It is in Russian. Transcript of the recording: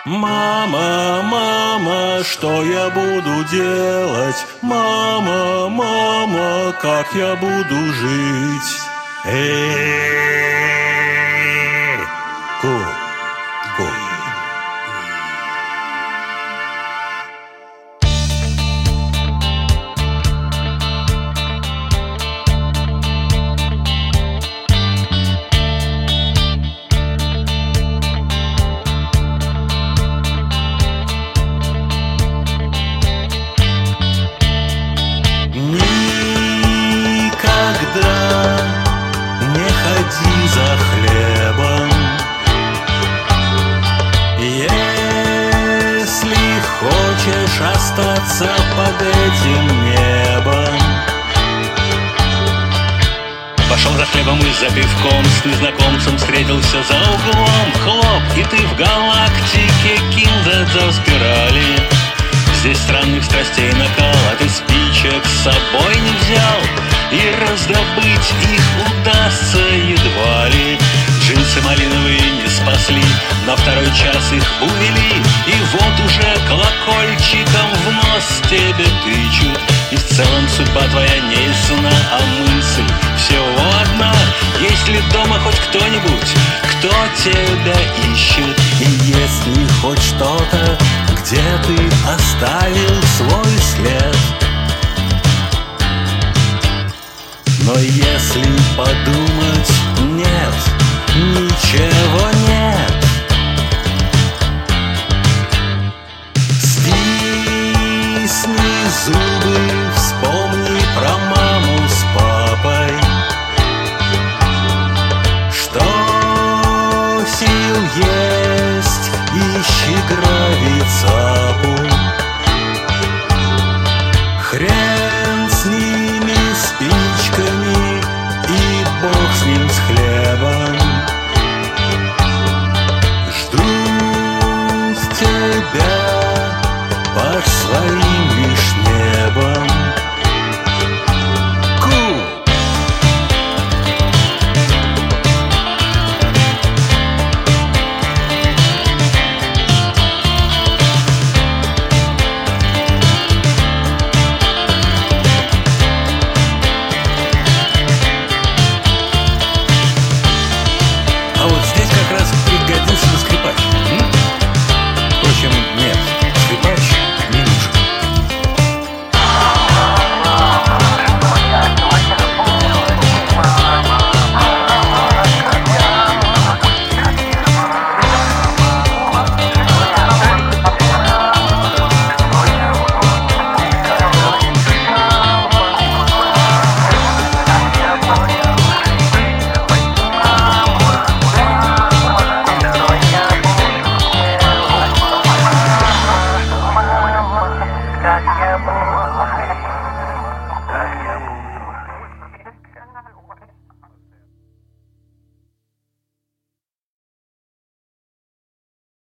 Мама, мама, что я буду делать? Мама, мама, как я буду жить? Ку, ку. За хлебом, если хочешь остаться под этим небом. Пошел за хлебом и за пивком, с незнакомцем встретился за углом. Хлоп, и ты в галактике киндзадза спирали. Здесь странных страстей накал, а ты спичек с собой не взял, и раздобыть их удастся едва ли. Джинсы малиновые не спасли, на второй час их увели, и вот уже колокольчиком в нос тебе тычут. И в целом судьба твоя не ясна, а мысль всего одна: есть ли дома хоть кто-нибудь, кто тебя ищет? И если хоть что-то, где ты оставил свой след. Но если подумать, не